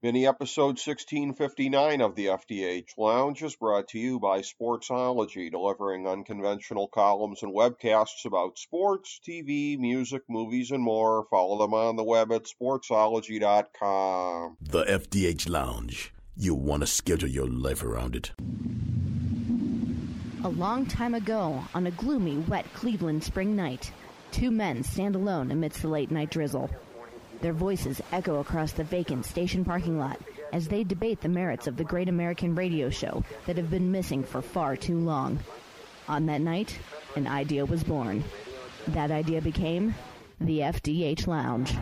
Mini episode 1659 of the FDH Lounge is brought to you by Sportsology, delivering unconventional columns and webcasts about sports, TV, music, movies, and more. Follow them on the web at sportsology.com. The FDH Lounge. You want to schedule your life around it. A long time ago, on a gloomy, wet Cleveland spring night, two men stand alone amidst the late-night drizzle. Their voices echo across the vacant station parking lot as they debate the merits of the great American radio show that have been missing for far too long. On that night, an idea was born. That idea became the FDH Lounge.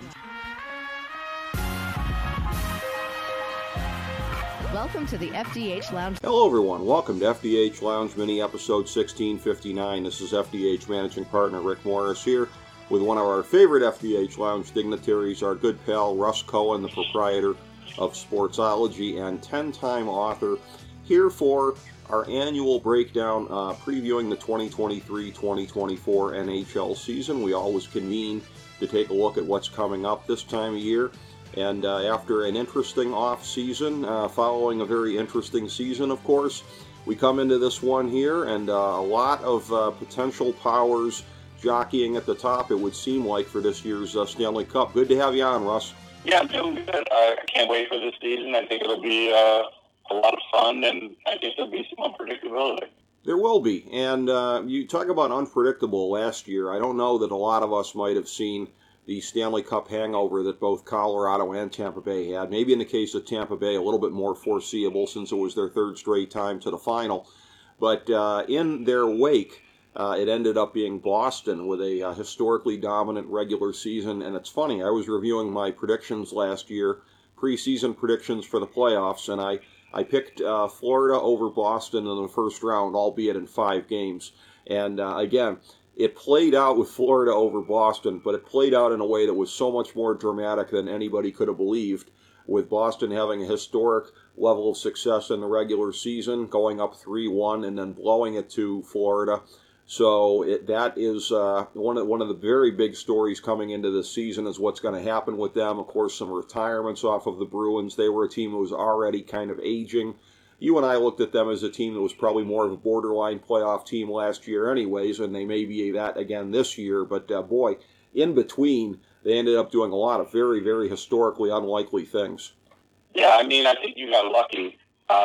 Welcome to the FDH Lounge. Hello, everyone. Welcome to FDH Lounge Mini Episode 1659. This is FDH Managing Partner Rick Morris here with one of our favorite FDH Lounge dignitaries, our good pal Russ Cohen, the proprietor of Sportsology and 10-time author, here for our annual breakdown previewing the 2023-2024 NHL season. We always convene to take a look at what's coming up this time of year. And after an interesting off-season, following a very interesting season, of course, we come into this one here, and a lot of potential powers jockeying at the top, it would seem like, for this year's Stanley Cup. Good to have you on, Russ. Yeah, I'm doing good. I can't wait for this season. I think it'll be a lot of fun, and I think there'll be some unpredictability. There will be. And you talk about unpredictable last year. I don't know that a lot of us might have seen the Stanley Cup hangover that both Colorado and Tampa Bay had. Maybe in the case of Tampa Bay, a little bit more foreseeable since it was their third straight time to the final. But in their wake, it ended up being Boston with a historically dominant regular season. And it's funny, I was reviewing my predictions last year, preseason predictions for the playoffs, and I picked Florida over Boston in the first round, albeit in 5 games. And again, it played out with Florida over Boston, but it played out in a way that was so much more dramatic than anybody could have believed, with Boston having a historic level of success in the regular season, going up 3-1 and then blowing it to Florida. So that is one of the very big stories coming into this season is what's going to happen with them. Of course, some retirements off of the Bruins. They were a team that was already kind of aging. You and I looked at them as a team that was probably more of a borderline playoff team last year anyways, and they may be that again this year. But boy, in between, they ended up doing a lot of very, very historically unlikely things. Yeah, I mean, I think you got lucky.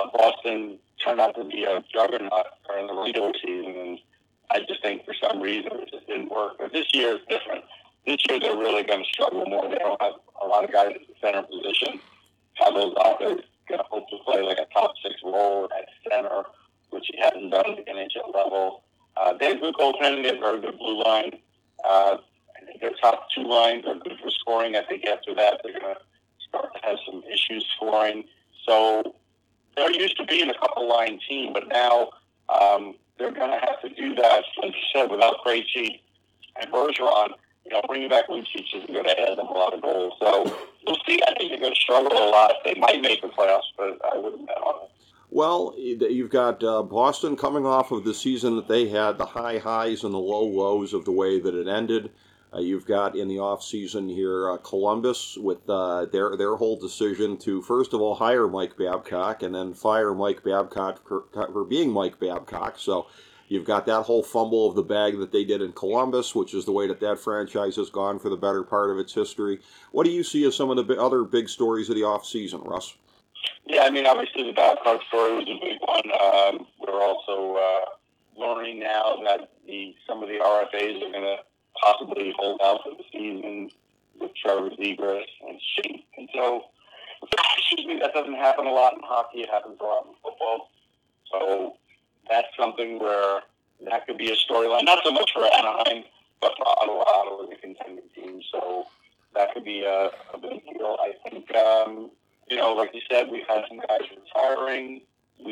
Boston turned out to be a juggernaut during the regular season, and I just think for some reason it just didn't work. But this year is different. This year they're really going to struggle more. They don't have a lot of guys at the center position. Have those out there going to hope to play like a top 6 role at center, which he hasn't done at the NHL level. They have good goaltending. They have a very good blue line. I think their top 2 lines are good for scoring. I think after that they're going to start to have some issues scoring. So they're used to being a couple-line team, but now they're going to have to do that, like you said, without Krejci and Bergeron. Bringing back Lucic isn't going to add them a lot of goals. So we'll see. I think they're going to struggle a lot. They might make the playoffs, but I wouldn't bet on it. Well, you've got Boston coming off of the season that they had, the high highs and the low lows of the way that it ended. You've got in the offseason here Columbus with their whole decision to, first of all, hire Mike Babcock and then fire Mike Babcock for being Mike Babcock. So you've got that whole fumble of the bag that they did in Columbus, which is the way that franchise has gone for the better part of its history. What do you see as some of the other big stories of the offseason, Russ? Yeah, I mean, obviously the Babcock story was a big one. We're also learning now that some of the RFAs are going to possibly hold out for the season with Trevor Zegras and Shane. And so, that doesn't happen a lot in hockey. It happens a lot in football. So that's something where that could be a storyline. Not so much for Anaheim, but for Ottawa. Ottawa is a contending team. So that could be a big deal. I think, like you said, we've had some guys retiring.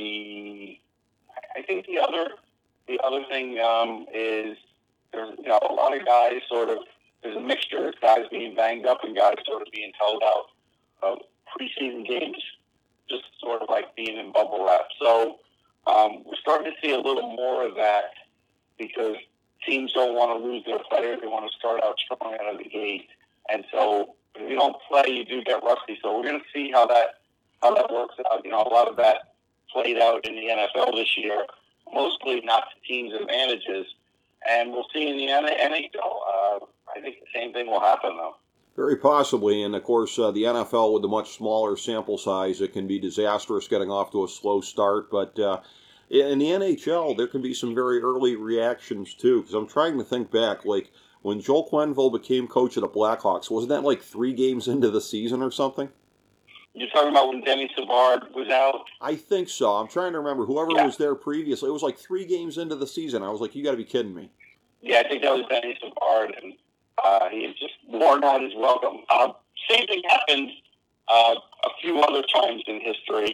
I think the other thing is there's a lot of guys there's a mixture of guys being banged up and guys sort of being held out of preseason games, just sort of like being in bubble wrap. So we're starting to see a little more of that because teams don't want to lose their players. They want to start out strong out of the gate. And so if you don't play, you do get rusty. So we're going to see how that works out. A lot of that played out in the NFL this year, mostly not to teams' advantages, and we'll see in the NHL. I think the same thing will happen, though. Very possibly, and of course, the NFL with a much smaller sample size, it can be disastrous getting off to a slow start, but in the NHL, there can be some very early reactions, too, because I'm trying to think back, like, when Joel Quenneville became coach of the Blackhawks, wasn't that like 3 games into the season or something? You're talking about when Denny Savard was out? I think so. I'm trying to remember. Whoever was there previously, it was like 3 games into the season. I was like, you got to be kidding me. Yeah, I think that was Denny Savard, and he had just worn out his welcome. Same thing happened a few other times in history.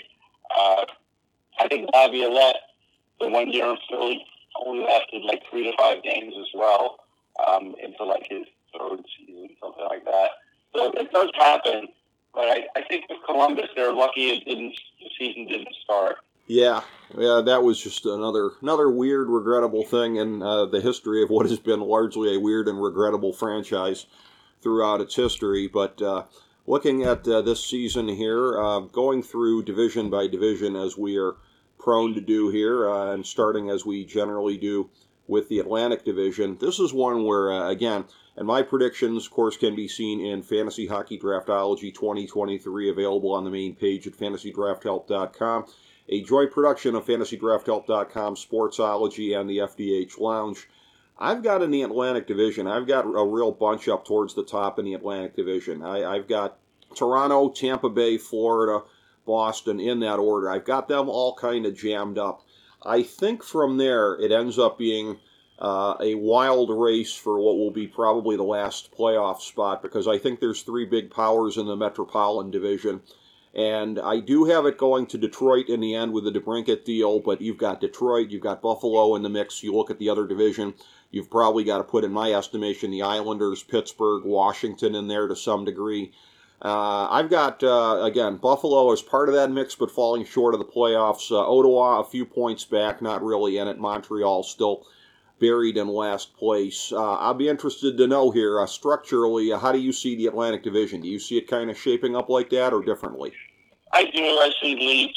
I think Laviolette, the 1 year in Philly, only lasted like 3 to 5 games as well, into like his 3rd season, something like that. So it does happen. But I think with Columbus, they're lucky the season didn't start. Yeah, that was just another weird, regrettable thing in the history of what has been largely a weird and regrettable franchise throughout its history. But looking at this season here, going through division by division as we are prone to do here, and starting as we generally do with the Atlantic Division, this is one where, again, and my predictions, of course, can be seen in Fantasy Hockey Draftology 2023, available on the main page at fantasydrafthelp.com. A joint production of fantasydrafthelp.com, Sportsology, and the FDH Lounge. I've got in the Atlantic Division, I've got a real bunch up towards the top in the Atlantic Division. I've got Toronto, Tampa Bay, Florida, Boston, in that order. I've got them all kind of jammed up. I think from there it ends up being a wild race for what will be probably the last playoff spot, because I think there's 3 big powers in the Metropolitan Division. And I do have it going to Detroit in the end with the DeBrincat deal, but you've got Detroit, you've got Buffalo in the mix. You look at the other division, you've probably got to put, in my estimation, the Islanders, Pittsburgh, Washington in there to some degree. I've got, again, Buffalo as part of that mix, but falling short of the playoffs. Ottawa, a few points back, not really in it. Montreal still buried in last place. I'll be interested to know here, structurally, how do you see the Atlantic Division? Do you see it kind of shaping up like that or differently? I do. I see Leafs.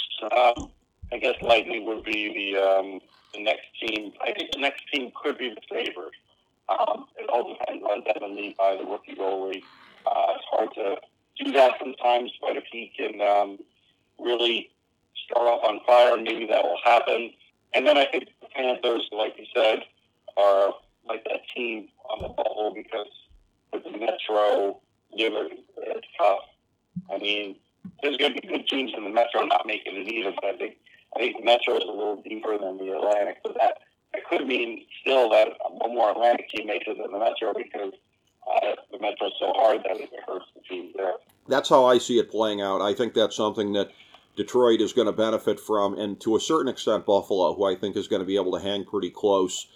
I guess Lightning would be the next team. I think the next team could be the favorite. It all depends on Devin Levi, the rookie goalie. It's hard to do that sometimes, but if he can really start off on fire, maybe that will happen. And then I think the Panthers, like you said, are like that team on the bubble, because with the Metro, it's tough. I mean, there's going to be good teams in the Metro not making it either, but I think the Metro is a little deeper than the Atlantic. So that could mean still that one more Atlantic team makes it than the Metro, because the Metro's so hard that it hurts the teams there. That's how I see it playing out. I think that's something that Detroit is going to benefit from, and to a certain extent Buffalo, who I think is going to be able to hang pretty close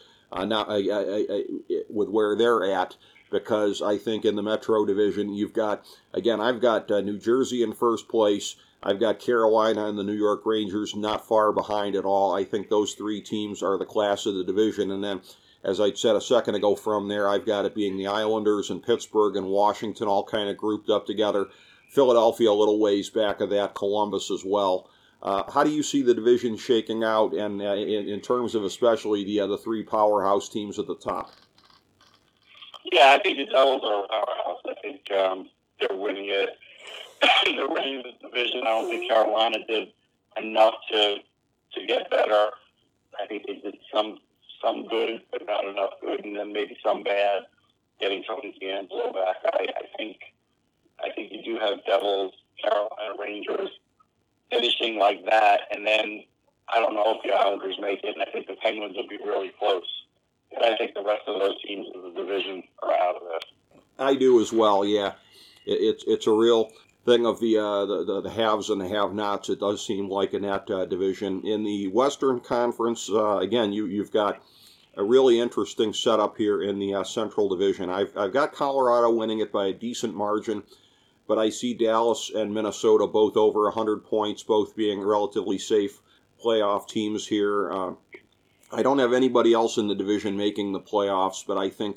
with where they're at, because I think in the Metro Division you've got, again, I've got New Jersey in first place. I've got Carolina and the New York Rangers not far behind at all. I think those 3 teams are the class of the division. And then, as I said a second ago, from there I've got it being the Islanders and Pittsburgh and Washington all kind of grouped up together. Philadelphia a little ways back of that, Columbus as well. How do you see the division shaking out, and in terms of especially the 3 powerhouse teams at the top? Yeah, I think the Devils are a powerhouse. I think they're winning it. They're winning the division. I don't think Carolina did enough to get better. I think they did some good, but not enough good, and then maybe some bad, getting Tony DeAngelo back. I think you do have Devils, Carolina, Rangers finishing like that, and then I don't know if the Islanders make it, and I think the Penguins will be really close. And I think the rest of those teams in the division are out of this. I do as well, yeah. It's a real thing of the haves and the have-nots, it does seem like, in that division. In the Western Conference, again, you've got a really interesting setup here in the Central Division. I've got Colorado winning it by a decent margin, but I see Dallas and Minnesota both over 100 points, both being relatively safe playoff teams here. I don't have anybody else in the division making the playoffs, but I think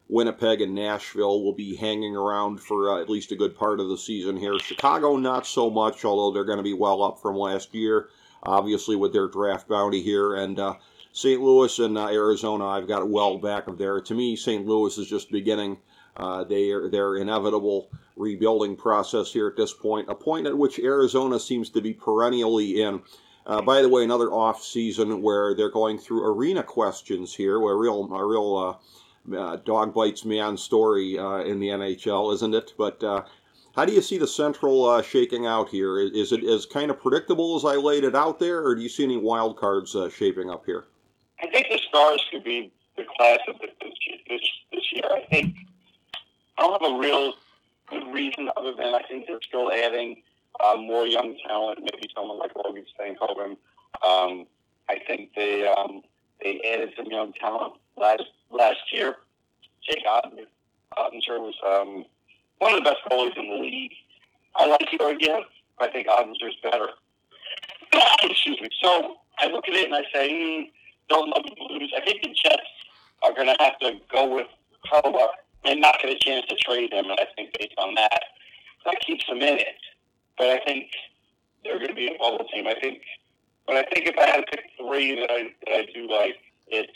Winnipeg and Nashville will be hanging around for at least a good part of the season here. Chicago, not so much, although they're going to be well up from last year, obviously with their draft bounty here. And St. Louis and Arizona, I've got well back of there. To me, St. Louis is just beginning their inevitable rebuilding process here at this point, a point at which Arizona seems to be perennially in. By the way, another off season where they're going through arena questions here, where a real dog bites man story in the NHL, isn't it? But how do you see the Central shaking out here? Is it as kind of predictable as I laid it out there, or do you see any wild cards shaping up here? I think the Stars could be the class of this year. I think I don't have a real good reason other than I think they're still adding more young talent, maybe someone like Logan Stankoven. I think they added some young talent last year. Jake Ottinger was one of the best goalies in the league. I like Georgiev. I think Ottinger's better. Excuse me. So I look at it and I say, don't love the Blues. I think the Jets are going to have to go with Hella and not get a chance to trade him. And I think based on that keeps them in it. But I think they're going to be a bubble team. I think if I had to pick three that I do like, it's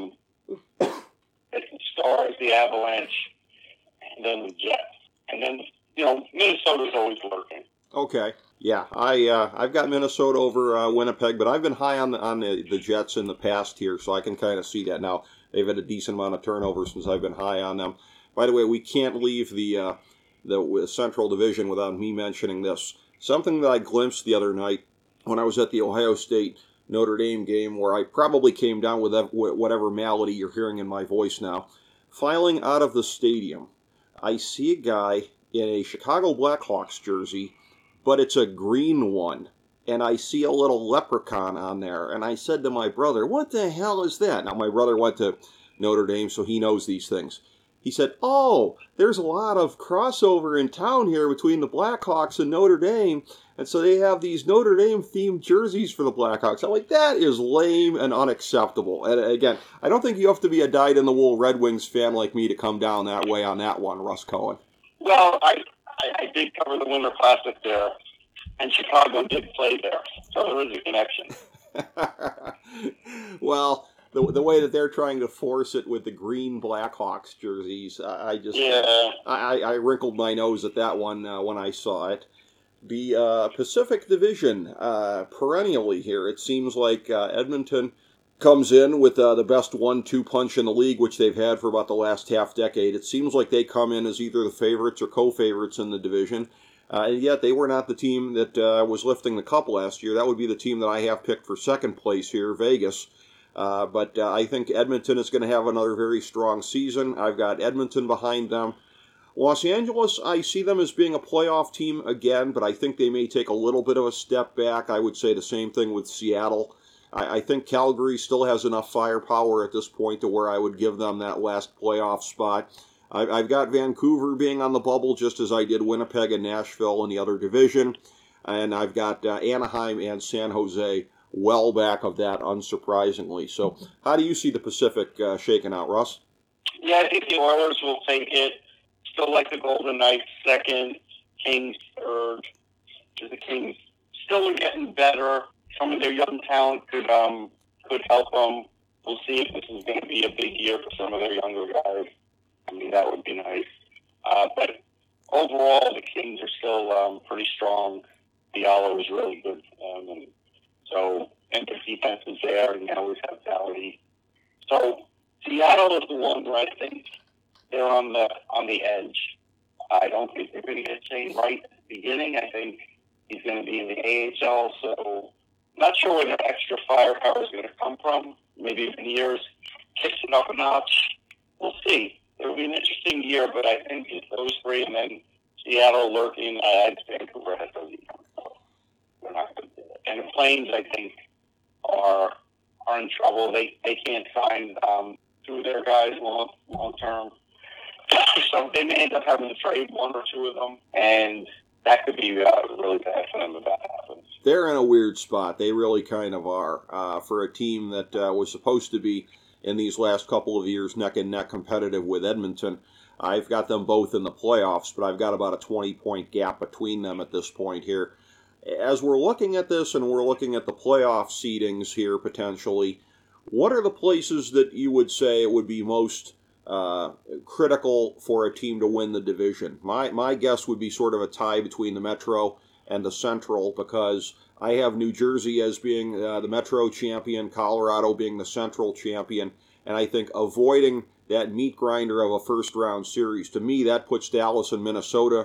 the Stars, the Avalanche, and then the Jets. And then, Minnesota's always lurking. Okay. Yeah, I've got Minnesota over Winnipeg, but I've been high on the Jets in the past here, so I can kind of see that now. They've had a decent amount of turnover since I've been high on them. By the way, we can't leave the Central Division without me mentioning this. Something that I glimpsed the other night when I was at the Ohio State Notre Dame game, where I probably came down with whatever malady you're hearing in my voice now. Filing out of the stadium, I see a guy in a Chicago Blackhawks jersey, but it's a green one, and I see a little leprechaun on there, and I said to my brother, what the hell is that? Now, my brother went to Notre Dame, so he knows these things. He said, oh, there's a lot of crossover in town here between the Blackhawks and Notre Dame, and so they have these Notre Dame-themed jerseys for the Blackhawks. I'm like, that is lame and unacceptable. And again, I don't think you have to be a dyed-in-the-wool Red Wings fan like me to come down that way on that one, Russ Cohen. Well, I did cover the Winter Classic there, and Chicago did play there, so there is a connection. Well, the way that they're trying to force it with the green Blackhawks jerseys, I wrinkled my nose at that one when I saw it. The Pacific Division, perennially here, it seems like Edmonton comes in with the best 1-2 punch in the league, which they've had for about the last half decade. It seems like they come in as either the favorites or co-favorites in the division, and yet they were not the team that was lifting the cup last year. That would be the team that I have picked for second place here, Vegas. But I think Edmonton is going to have another very strong season. I've got Edmonton behind them. Los Angeles, I see them as being a playoff team again, but I think they may take a little bit of a step back. I would say the same thing with Seattle. I think Calgary still has enough firepower at this point to where I would give them that last playoff spot. I've got Vancouver being on the bubble, just as I did Winnipeg and Nashville in the other division. And I've got Anaheim and San Jose well back of that, unsurprisingly. So how do you see the Pacific shaking out, Russ? Yeah, I think the Oilers will take it. Still like the Golden Knights second, Kings third. The Kings still are getting better. Some of their young talent could help them. We'll see if this is going to be a big year for some of their younger guys. I mean, that would be nice. But overall, the Kings are still pretty strong. Diallo is really good for them. And their defense is there, and they always have Doughty. So Seattle is the one where I think they're on the edge. I don't think they're going to get Shane right at the beginning. I think he's going to be in the AHL, so not sure where their extra firepower is going to come from. Maybe in years, kicks it up a notch. We'll see. It will be an interesting year, but I think it's those three, and then Seattle lurking. I think Vancouver has those. They're not going to do it. And the Flames, I think, are in trouble. They can't sign two of their guys long term. So they may end up having to trade one or two of them, and that could be really bad for them if that happens. They're in a weird spot. They really kind of are for a team that was supposed to be in these last couple of years, neck and neck competitive with Edmonton. I've got them both in the playoffs, but I've got about a 20-point gap between them at this point here. As we're looking at this and we're looking at the playoff seedings here potentially, what are the places that you would say it would be most critical for a team to win the division? My guess would be sort of a tie between the Metro and the Central, because I have New Jersey as being the Metro champion, Colorado being the Central champion, and I think avoiding that meat grinder of a first-round series, to me, that puts Dallas and Minnesota,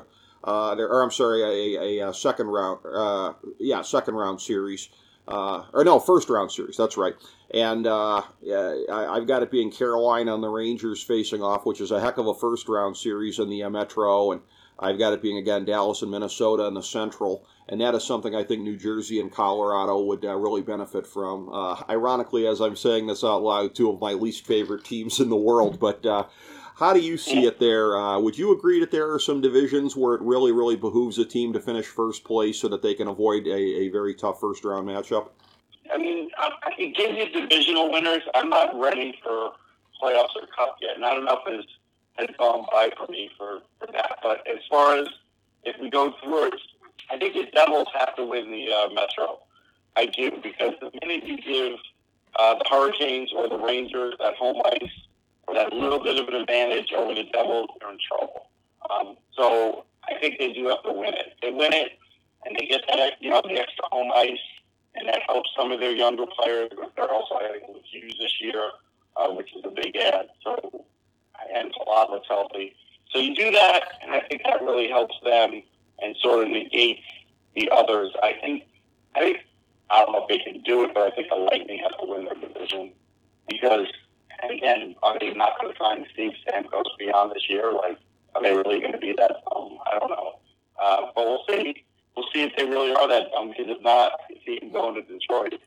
a second round series, first round series, that's right. And I've got it being Carolina and the Rangers facing off, which is a heck of a first-round series in the Metro, and I've got it being, again, Dallas and Minnesota in the Central, and that is something I think New Jersey and Colorado would really benefit from. Ironically, as I'm saying this out loud, two of my least favorite teams in the world, but how do you see it there? Would you agree that there are some divisions where it really, really behooves a team to finish first place so that they can avoid a very tough first-round matchup? I mean, I can give you divisional winners. I'm not ready for playoffs or cup yet. Not enough has gone by for me for that. But as far as if we go through it, I think the Devils have to win the Metro. I do, because the minute you give the Hurricanes or the Rangers that home ice or that little bit of an advantage over the Devils, they're in trouble. So I think they do have to win it. They win it, and they get that, the extra home ice, and that helps some of their younger players. They're also adding with Hughes this year, which is a big add. So, and Palat's healthy. So you do that, and I think that really helps them and sort of negates the others. I don't know if they can do it, but I think the Lightning have to win their division because, and again, are they not going to try and Steve Stamkos beyond this year? Like, are they really going to be that dumb? I don't know. But we'll see. We'll see if they really are that dumb, because if not, I can see them going to Detroit.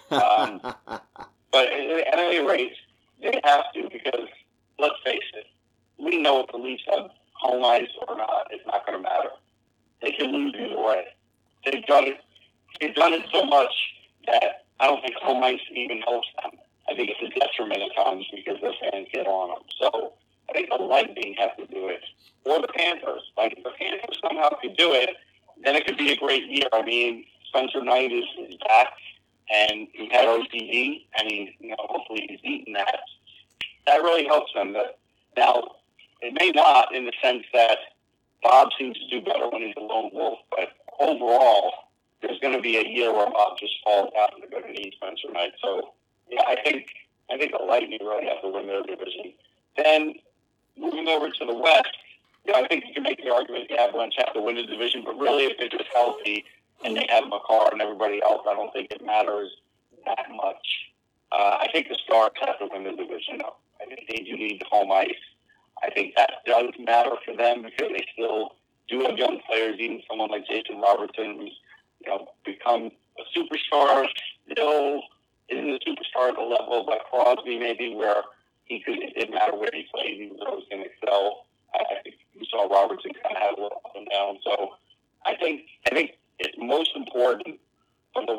But at any rate, they have to, because let's face it, we know if the Leafs have home ice or not, it's not going to matter. They can lose either way. They've done it. They've done it so much that I don't think home ice even helps them. I think it's a detriment at times because the fans get on them. So I think the Lightning have to do it, or the Panthers. Like, if the Panthers somehow could do it, then it could be a great year. I mean, Spencer Knight is back, and he had OCD, and hopefully he's eaten that. That really helps them. Now, it may not, in the sense that Bob seems to do better when he's a lone wolf, but overall, there's going to be a year where Bob just falls out and they're going to need Spencer Knight. So, yeah, I think the Lightning really have to win their division. Then, moving over to the West, I think you can make the argument the Avalanche have to win the division, but really if they're just healthy and they have Makar and everybody else, I don't think it matters that much. I think the Stars have to win the division. I think they do need home ice. I think that does matter for them because they still do have young players, even someone like Jason Robertson, who's become a superstar, still isn't a superstar at the level of like Crosby maybe, where it didn't matter where he played, he was always going to excel. I think we saw Robertson kind of have a little up and down. So I think it's most important for the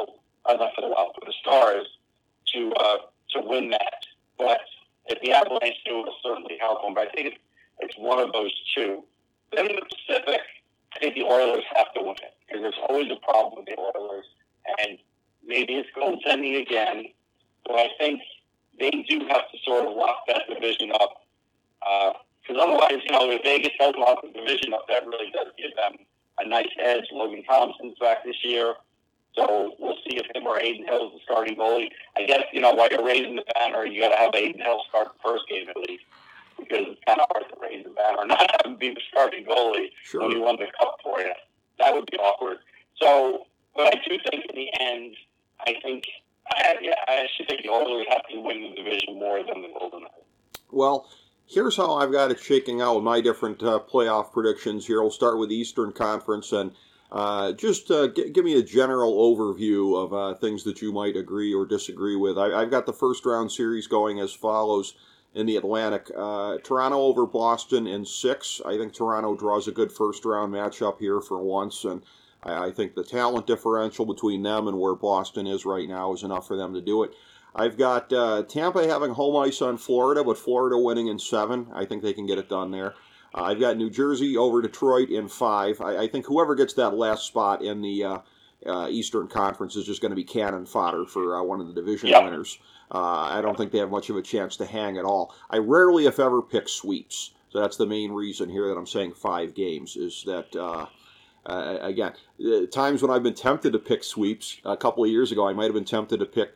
Stars to win that. But if the Avalanche do, it'll certainly help them. But I think it's one of those two. Then in the Pacific, I think the Oilers have to win it because there's always a problem with the Oilers. And maybe it's goaltending again, but I think they do have to sort of lock that division up. Because otherwise, if Vegas does lock the division up, that really does give them a nice edge. Logan Thompson's back this year. So we'll see if him or Aiden Hill's the starting goalie. I guess, while you're raising the banner, you got to have Aiden Hill start the first game at least. Because it's kind of hard to raise the banner, not have him be the starting goalie when he won the cup for you. That would be awkward. So, but I do think in the end, I should think the Oilers have to win the division more than the Golden Knights. Well, here's how I've got it shaking out with my different playoff predictions here. We'll start with the Eastern Conference, and just give me a general overview of things that you might agree or disagree with. I've got the first round series going as follows in the Atlantic. Toronto over Boston in 6. I think Toronto draws a good first round matchup here for once, and I think the talent differential between them and where Boston is right now is enough for them to do it. I've got Tampa having home ice on Florida, but Florida winning in 7. I think they can get it done there. I've got New Jersey over Detroit in 5. I think whoever gets that last spot in the Eastern Conference is just going to be cannon fodder for one of the division winners. I don't think they have much of a chance to hang at all. I rarely, if ever, pick sweeps. So that's the main reason here that I'm saying 5 games, is that, again, times when I've been tempted to pick sweeps, a couple of years ago I might have been tempted to pick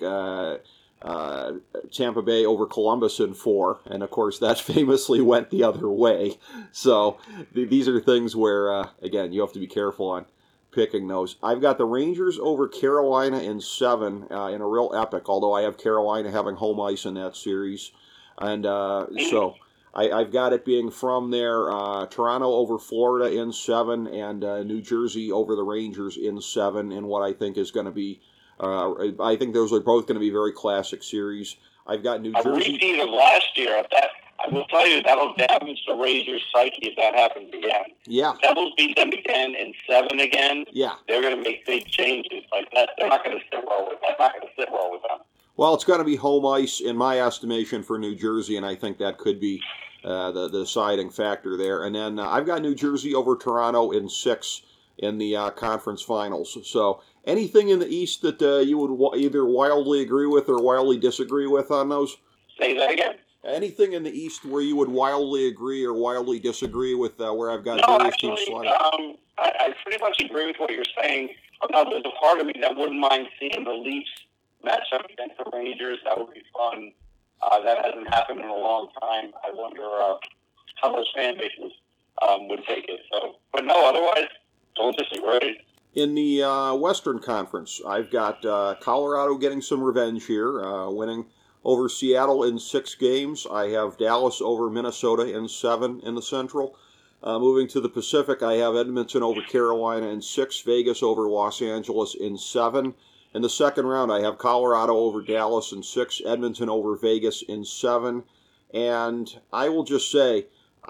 Tampa Bay over Columbus in 4, and of course that famously went the other way. So these are things where, again, you have to be careful on picking those. I've got the Rangers over Carolina in 7 in a real epic, although I have Carolina having home ice in that series. And so I've got it being from there, Toronto over Florida in 7, and New Jersey over the Rangers in 7, in what I think is going to be, I think those are both going to be very classic series. I've got New Jersey. A repeat of last year. That, I will tell you, that'll damage the Rangers' psyche if that happens again. Yeah. Devils beat them again in 7 again. Yeah. They're going to make big changes like that. They're not going to sit well with them. Not going to sit well with them. Well, it's going to be home ice, in my estimation, for New Jersey, and I think that could be the deciding factor there. And then I've got New Jersey over Toronto in 6 in the conference finals. So anything in the East that you would either wildly agree with or wildly disagree with on those? Say that again. Anything in the East where you would wildly agree or wildly disagree with where I've got No, various actually, teams sliding? I pretty much agree with what you're saying. There's a part of me that wouldn't mind seeing the Leafs match up against the Rangers. That would be fun. That hasn't happened in a long time. I wonder how those fan bases would take it. So, but no, otherwise, don't disagree. In the Western Conference, I've got Colorado getting some revenge here, winning over Seattle in 6 games. I have Dallas over Minnesota in 7 in the Central. Moving to the Pacific, I have Edmonton over Carolina in 6, Vegas over Los Angeles in 7. In the second round, I have Colorado over Dallas in 6, Edmonton over Vegas in 7. And I will just say,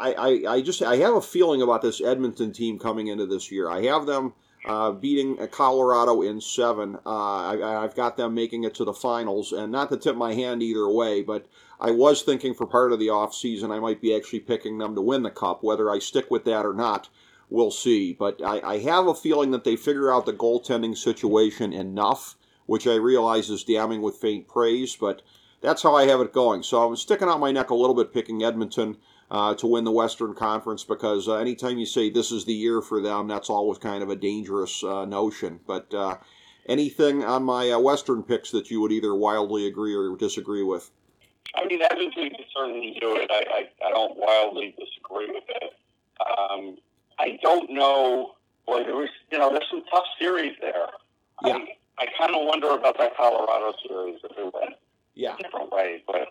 I have a feeling about this Edmonton team coming into this year. I have them beating Colorado in 7. I've got them making it to the finals, and not to tip my hand either way, but I was thinking for part of the offseason I might be actually picking them to win the Cup. Whether I stick with that or not, we'll see. But I have a feeling that they figure out the goaltending situation enough, which I realize is damning with faint praise, but that's how I have it going. So I'm sticking out my neck a little bit picking Edmonton to win the Western Conference, because anytime you say this is the year for them, that's always kind of a dangerous notion. But anything on my Western picks that you would either wildly agree or disagree with? I mean, Edmonton can certainly do it. I don't wildly disagree with it. I don't know. Boy, there's some tough series there. Yeah. I kind of wonder about that Colorado series if it went a different way. But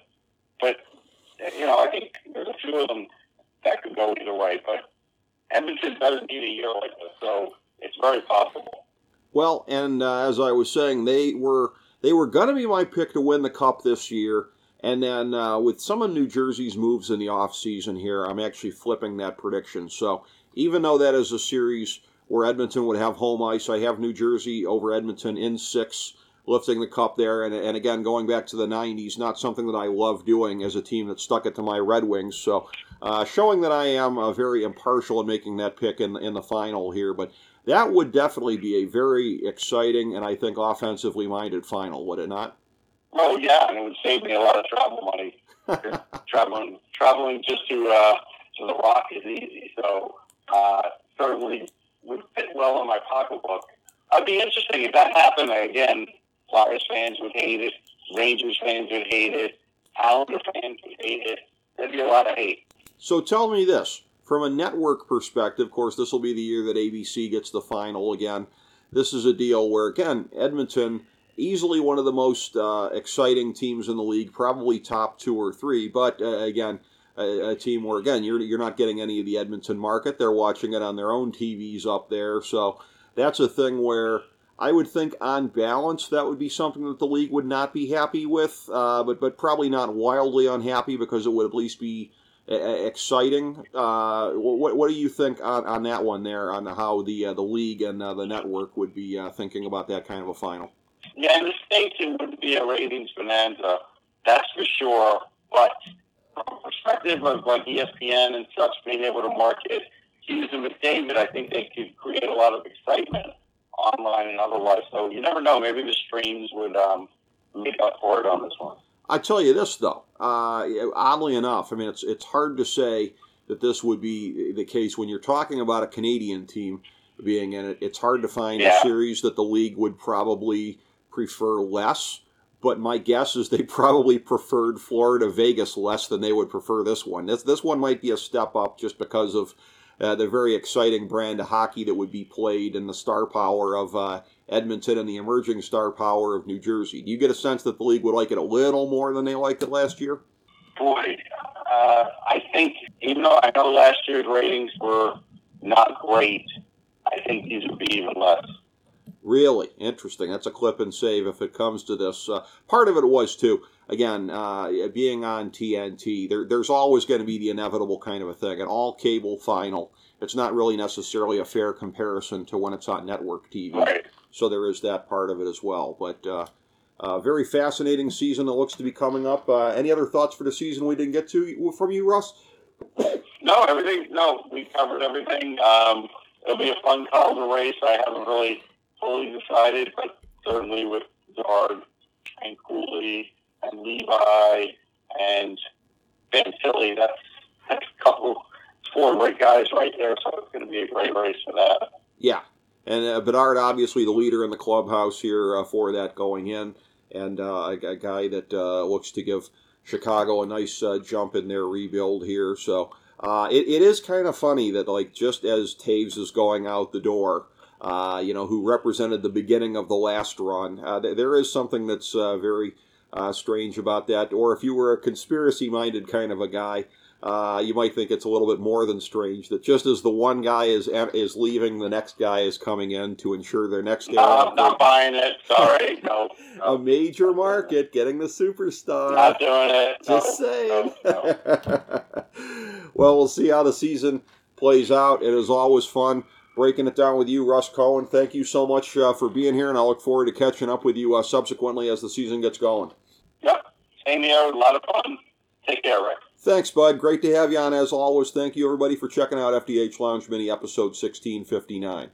I think there's a few of them that could go either way. But Edmonton doesn't need a year like this, so it's very possible. Well, and as I was saying, they were going to be my pick to win the Cup this year. And then with some of New Jersey's moves in the offseason here, I'm actually flipping that prediction. So even though that is a series where Edmonton would have home ice, I have New Jersey over Edmonton in 6, lifting the Cup there. And again, going back to the 90s, not something that I love doing as a team that stuck it to my Red Wings. So showing that I am very impartial in making that pick in the final here. But that would definitely be a very exciting and I think offensively minded final, would it not? Oh, yeah, and it would save me a lot of travel money. Traveling just to the Rock is easy, so certainly would fit well in my pocketbook. It'd be interesting if that happened again. Flyers fans would hate it. Rangers fans would hate it. Islander fans would hate it. There'd be a lot of hate. So tell me this. From a network perspective, of course, this will be the year that ABC gets the final again. This is a deal where, again, Edmonton, easily one of the most exciting teams in the league, probably top 2 or 3. But again, a team where, again, you're not getting any of the Edmonton market. They're watching it on their own TVs up there. So that's a thing where I would think on balance that would be something that the league would not be happy with, but probably not wildly unhappy because it would at least be exciting. What do you think on that one there, on how the league and the network would be thinking about that kind of a final? Yeah, in the States, it wouldn't be a ratings bonanza, that's for sure. But from a perspective of like ESPN and such being able to market Hughes and McDavid, I think they could create a lot of excitement online and otherwise. So you never know. Maybe the streams would make up for it on this one. I tell you this, though. Oddly enough, I mean, it's hard to say that this would be the case when you're talking about a Canadian team being in it. It's hard to find a series that the league would probably prefer less. But my guess is they probably preferred Florida-Vegas less than they would prefer this one. This one might be a step up just because of the very exciting brand of hockey that would be played and the star power of Edmonton and the emerging star power of New Jersey. Do you get a sense that the league would like it a little more than they liked it last year? Boy, I think, even though I know last year's ratings were not great, I think these would be even less. Really? Interesting. That's a clip and save if it comes to this. Part of it was, too, again, being on TNT, there's always going to be the inevitable kind of a thing. An all-cable final, it's not really necessarily a fair comparison to when it's on network TV. Right. So there is that part of it as well. But very fascinating season that looks to be coming up. Any other thoughts for the season we didn't get to from you, Russ? No, everything. No, we covered everything. It'll be a fun Calder race. I haven't really fully decided, but certainly with Zard and Cooley and Levi and Ben Tilly, that's a couple, 4 great guys right there, so it's going to be a great race for that. Yeah, and Bedard, obviously the leader in the clubhouse here for that going in, and a guy that looks to give Chicago a nice jump in their rebuild here. So it is kind of funny that, like, just as Taves is going out the door, who represented the beginning of the last run, there is something that's very strange about that. Or if you were a conspiracy-minded kind of a guy, you might think it's a little bit more than strange that just as the one guy is leaving, the next guy is coming in to ensure their next guy. I'm not buying it. Sorry, no. A major market getting the superstar. Not doing it. Just saying. No. Well, we'll see how the season plays out. It is always fun breaking it down with you, Russ Cohen. Thank you so much for being here, and I look forward to catching up with you subsequently as the season gets going. Yep. Same here. A lot of fun. Take care, Rick. Thanks, bud. Great to have you on as always. Thank you, everybody, for checking out FDH Lounge Mini episode 1659.